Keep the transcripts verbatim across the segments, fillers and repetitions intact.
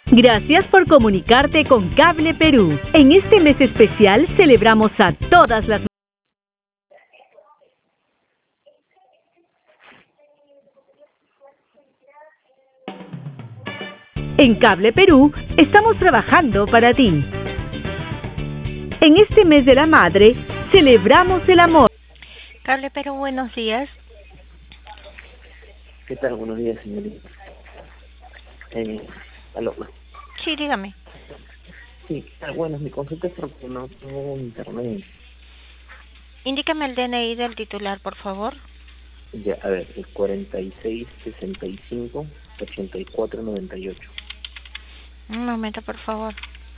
Gracias por comunicarte con Cable Perú. En este mes especial celebramos a todas las En Cable Perú estamos trabajando para ti. En este mes de la madre celebramos el amor. Cable Perú, buenos días. ¿Qué tal? Buenos días, señorita. Eh, aló. Sí, dígame. Sí, ¿qué tal? Bueno, mi consulta es porque no tengo internet. Indícame el D N I del titular, por favor. Ya, a ver, el cuarenta y seis, sesenta y cinco, ochenta y cuatro, noventa y ocho. Un momento, por favor.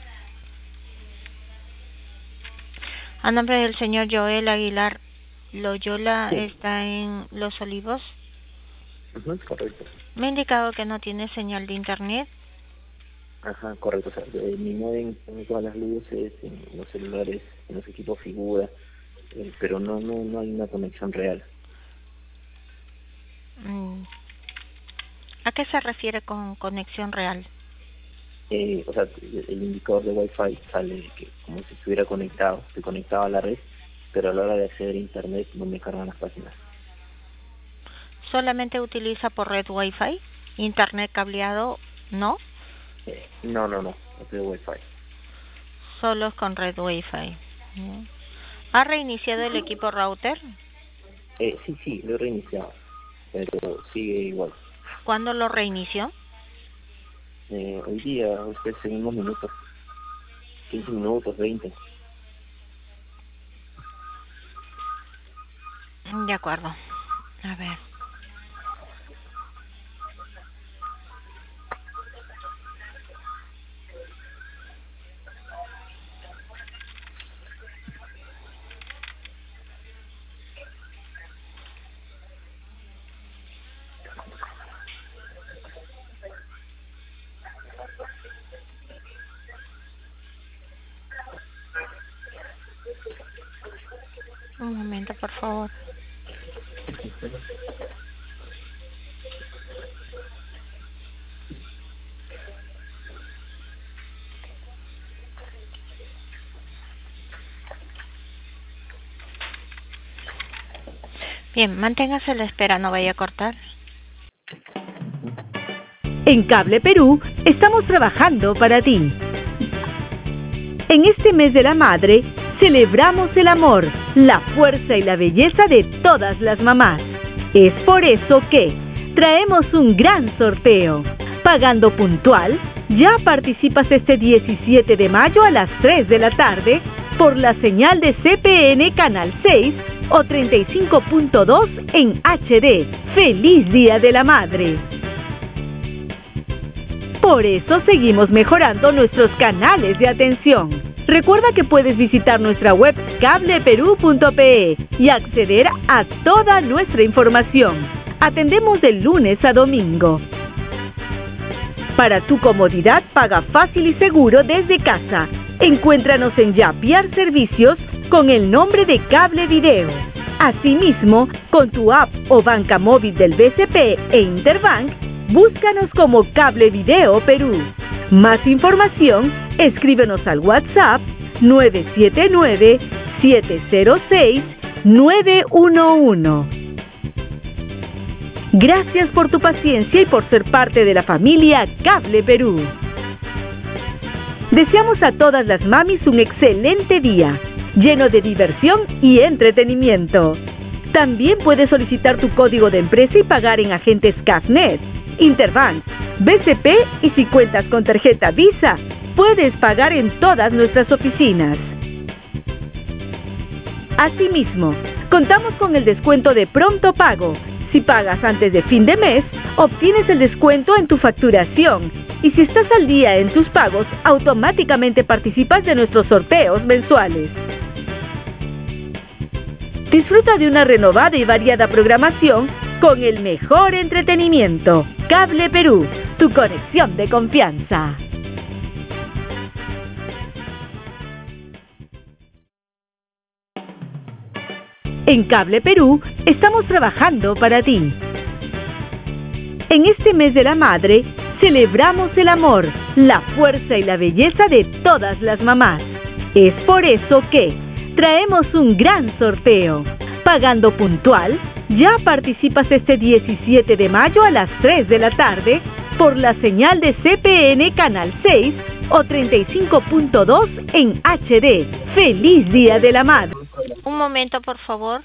A nombre del señor Joel Aguilar Loyola, Sí. está en Los Olivos. Ajá, correcto. Me ha indicado que no tiene señal de internet. Ajá, correcto. O sea, de mi modem en todas las luces, en los celulares, en los equipos figura, eh, pero no, no, no hay una conexión real. Mm. ¿A qué se refiere con conexión real? Eh, o sea, el indicador de Wi-Fi sale que como si estuviera conectado, estoy conectado a la red, pero a la hora de acceder a internet no me cargan las páginas. ¿Solamente utiliza por red Wi-Fi? ¿Internet cableado? No. Eh, no, no, no, no tengo Wi-Fi. Solo es con red Wi-Fi. Mm. ¿Ha reiniciado el equipo router? Eh, sí, sí, lo he reiniciado, pero sigue igual. ¿Cuándo lo reinició? Eh, hoy día, usted en unos minutos, quince minutos, veinte. De acuerdo. A ver. Un momento, por favor. Bien, manténgase a la espera, no vaya a cortar. En Cable Perú estamos trabajando para ti. En este mes de la madre celebramos el amor, la fuerza y la belleza de todas las mamás. Es por eso que traemos un gran sorteo. Pagando puntual, ya participas este diecisiete de mayo a las tres de la tarde por la señal de C P N Canal seis o treinta y cinco punto dos en H D. ¡Feliz Día de la Madre! Por eso seguimos mejorando nuestros canales de atención. Recuerda que puedes visitar nuestra web cable perú punto pe y acceder a toda nuestra información. Atendemos de lunes a domingo. Para tu comodidad, paga fácil y seguro desde casa. Encuéntranos en Yapiar Servicios con el nombre de Cable Video. Asimismo, con tu app o banca móvil del B C P e Interbank, búscanos como Cable Video Perú. Más información, escríbenos al WhatsApp nueve siete nueve, siete cero seis, nueve uno uno. Gracias por tu paciencia y por ser parte de la familia Cable Perú. Deseamos a todas las mamis un excelente día, lleno de diversión y entretenimiento. También puedes solicitar tu código de empresa y pagar en agentes Cafnet, Interbank, B C P y si cuentas con tarjeta Visa, puedes pagar en todas nuestras oficinas. Asimismo, contamos con el descuento de pronto pago. Si pagas antes de fin de mes, obtienes el descuento en tu facturación. Y si estás al día en tus pagos, automáticamente participas de nuestros sorteos mensuales. Disfruta de una renovada y variada programación con el mejor entretenimiento. Cable Perú, tu conexión de confianza. En Cable Perú estamos trabajando para ti. En este mes de la madre celebramos el amor, la fuerza y la belleza de todas las mamás. Es por eso que traemos un gran sorteo. Pagando puntual, ya participas este diecisiete de mayo a las tres de la tarde por la señal de C P N Canal seis o treinta y cinco punto dos en H D. ¡Feliz Día de la Madre! Un momento, por favor.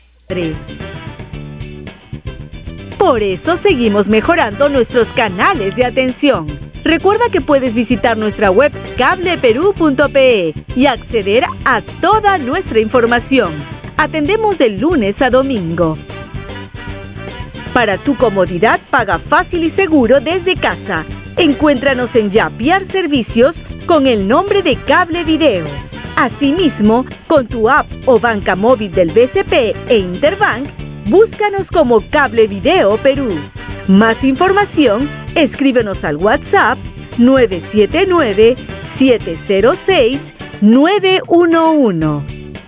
Por eso seguimos mejorando nuestros canales de atención. Recuerda que puedes visitar nuestra web cable perú punto pe y acceder a toda nuestra información. Atendemos de lunes a domingo. Para tu comodidad, paga fácil y seguro desde casa. Encuéntranos en Yapiar Servicios con el nombre de Cable Video. Asimismo, con tu app o banca móvil del B C P e Interbank, búscanos como Cable Video Perú. Más información, escríbenos al WhatsApp nueve siete nueve, siete cero seis, nueve uno uno.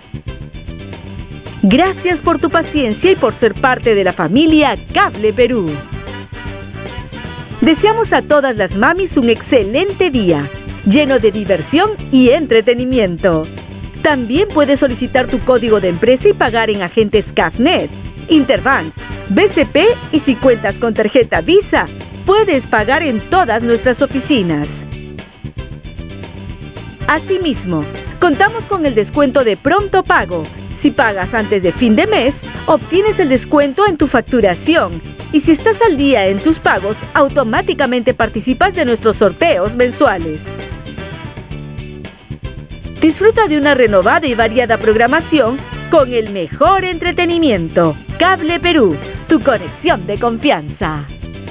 Gracias por tu paciencia y por ser parte de la familia Cable Perú. Deseamos a todas las mamis un excelente día, lleno de diversión y entretenimiento. También puedes solicitar tu código de empresa y pagar en agentes Cafnet, Interbank, B C P y si cuentas con tarjeta Visa, puedes pagar en todas nuestras oficinas. Asimismo, contamos con el descuento de pronto pago. Si pagas antes de fin de mes, obtienes el descuento en tu facturación. Y si estás al día en tus pagos, automáticamente participas de nuestros sorteos mensuales. Disfruta de una renovada y variada programación con el mejor entretenimiento. Cable Perú, tu conexión de confianza.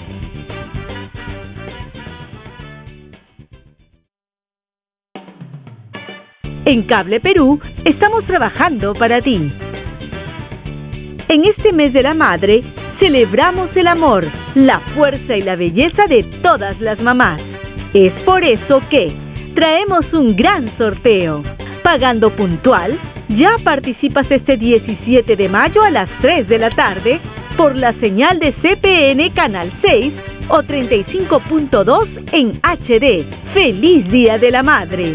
En Cable Perú estamos trabajando para ti. En este mes de la madre, celebramos el amor, la fuerza y la belleza de todas las mamás. Es por eso que traemos un gran sorteo. Pagando puntual, ya participas este diecisiete de mayo a las tres de la tarde por la señal de C P N Canal seis o treinta y cinco punto dos en H D. ¡Feliz Día de la Madre!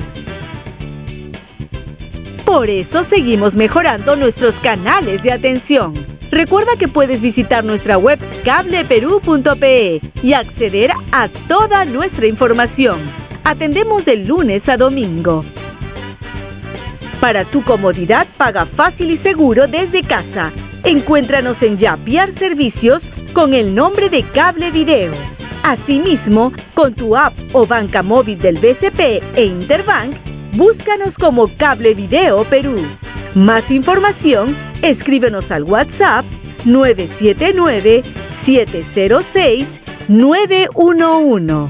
Por eso seguimos mejorando nuestros canales de atención. Recuerda que puedes visitar nuestra web cable perú punto pe y acceder a toda nuestra información. Atendemos de lunes a domingo. Para tu comodidad, paga fácil y seguro desde casa. Encuéntranos en Yapiar Servicios con el nombre de Cable Video. Asimismo, con tu app o banca móvil del B C P e Interbank, búscanos como Cable Video Perú. Más información, escríbenos al WhatsApp nueve siete nueve, siete cero seis, nueve uno uno.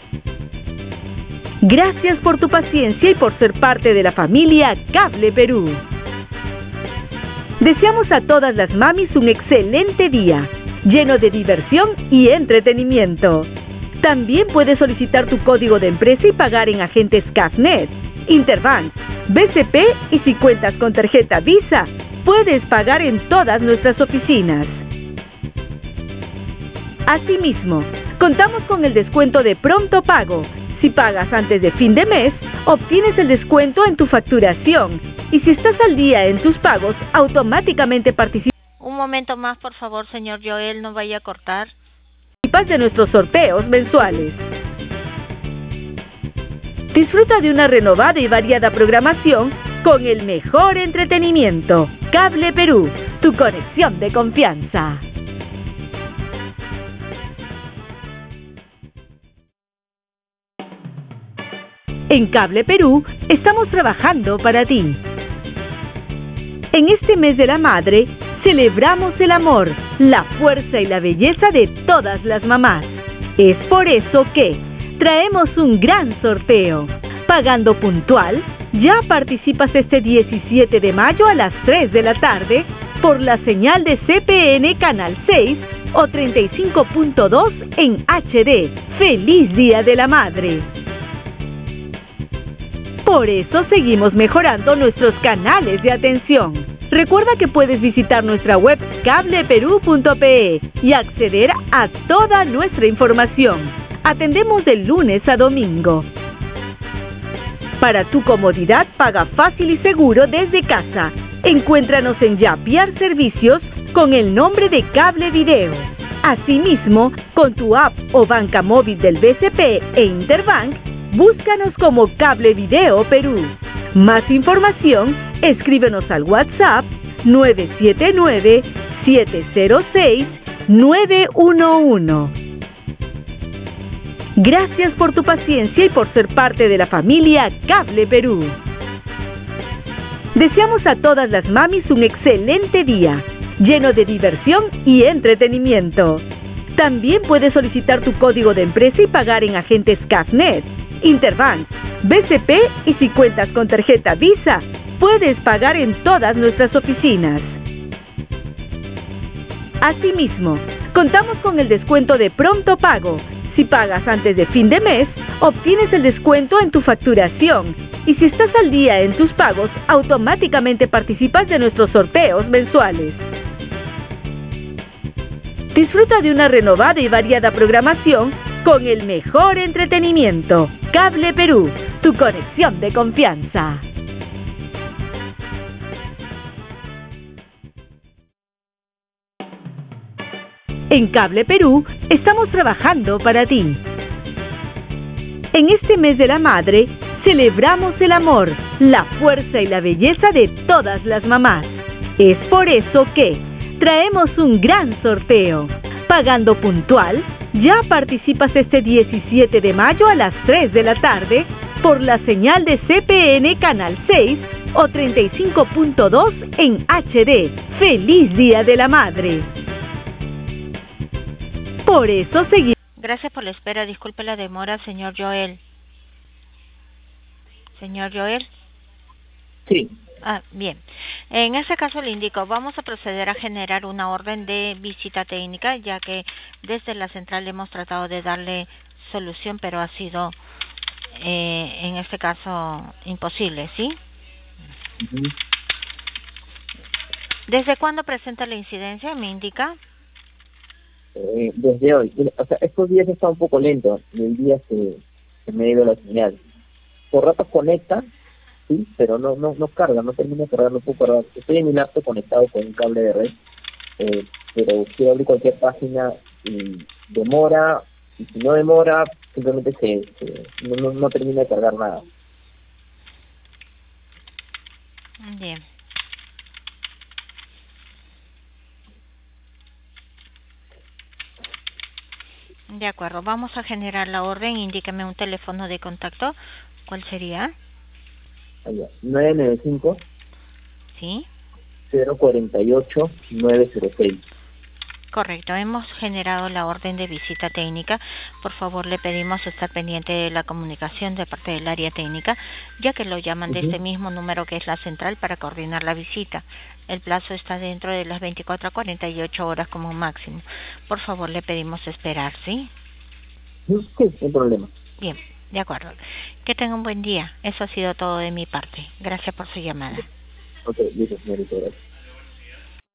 Gracias por tu paciencia y por ser parte de la familia Cable Perú. Deseamos a todas las mamis un excelente día, lleno de diversión y entretenimiento. También puedes solicitar tu código de empresa y pagar en agentes Cafnet, Interbank, B C P y si cuentas con tarjeta Visa, puedes pagar en todas nuestras oficinas. Asimismo, contamos con el descuento de pronto pago. Si pagas antes de fin de mes, obtienes el descuento en tu facturación. Y si estás al día en tus pagos, automáticamente participas. Un momento más, por favor, señor Joel, no vaya a cortar. De nuestros sorteos mensuales. Disfruta de una renovada y variada programación con el mejor entretenimiento. Cable Perú, tu conexión de confianza. En Cable Perú estamos trabajando para ti. En este mes de la madre, celebramos el amor, la fuerza y la belleza de todas las mamás. Es por eso que traemos un gran sorteo. Pagando puntual, ya participas este diecisiete de mayo a las tres de la tarde por la señal de C P N Canal seis o treinta y cinco punto dos en H D. ¡Feliz Día de la Madre! Por eso seguimos mejorando nuestros canales de atención. Recuerda que puedes visitar nuestra web cable perú punto pe y acceder a toda nuestra información. Atendemos de lunes a domingo. Para tu comodidad, paga fácil y seguro desde casa. Encuéntranos en Yapiar Servicios con el nombre de Cable Video. Asimismo, con tu app o banca móvil del B C P e Interbank, búscanos como Cable Video Perú. Más información, escríbenos al WhatsApp nueve siete nueve, siete cero seis, nueve uno uno. Gracias por tu paciencia y por ser parte de la familia Cable Perú. Deseamos a todas las mamis un excelente día, lleno de diversión y entretenimiento. También puedes solicitar tu código de empresa y pagar en agentes Cafnet, Interbank, B C P y si cuentas con tarjeta Visa, puedes pagar en todas nuestras oficinas. Asimismo, contamos con el descuento de pronto pago. Si pagas antes de fin de mes, obtienes el descuento en tu facturación. Y si estás al día en tus pagos, automáticamente participas de nuestros sorteos mensuales. Disfruta de una renovada y variada programación con el mejor entretenimiento. Cable Perú, tu conexión de confianza. En Cable Perú estamos trabajando para ti. En este mes de la madre, celebramos el amor, la fuerza y la belleza de todas las mamás. Es por eso que traemos un gran sorteo. Pagando puntual, ya participas este diecisiete de mayo a las tres de la tarde por la señal de C P N Canal seis o treinta y cinco punto dos en H D. ¡Feliz Día de la Madre! Por eso seguimos. Gracias por la espera. Disculpe la demora, señor Joel. Señor Joel. Sí. Ah, bien. En ese caso le indico, vamos a proceder a generar una orden de visita técnica, ya que desde la central hemos tratado de darle solución, pero ha sido, eh, en este caso, imposible, ¿sí? Uh-huh. ¿Desde cuándo presenta la incidencia? ¿Me indica? Eh, desde hoy. O sea, estos días está un poco lento. El día se, se me ha ido la señal. Por ratos conecta, sí, pero no no no carga, no termina de cargar, no puedo cargar. Estoy en mi laptop conectado con un cable de red, eh, pero quiero abrir cualquier página y demora, y si no demora, simplemente se, se no, no, no termina de cargar nada. Bien. De acuerdo, vamos a generar la orden. Indíqueme un teléfono de contacto. ¿Cuál sería? nueve nueve cinco, ¿Sí? cero cuatro ocho, nueve cero seis. Correcto, hemos generado la orden de visita técnica. Por favor, le pedimos estar pendiente de la comunicación de parte del área técnica, ya que lo llaman de Uh-huh. este mismo número que es la central para coordinar la visita. El plazo está dentro de las veinticuatro a cuarenta y ocho horas como máximo. Por favor, le pedimos esperar, ¿sí? Sí, sin problema. Bien, de acuerdo. Que tenga un buen día. Eso ha sido todo de mi parte. Gracias por su llamada. Ok, listo, señorita, gracias.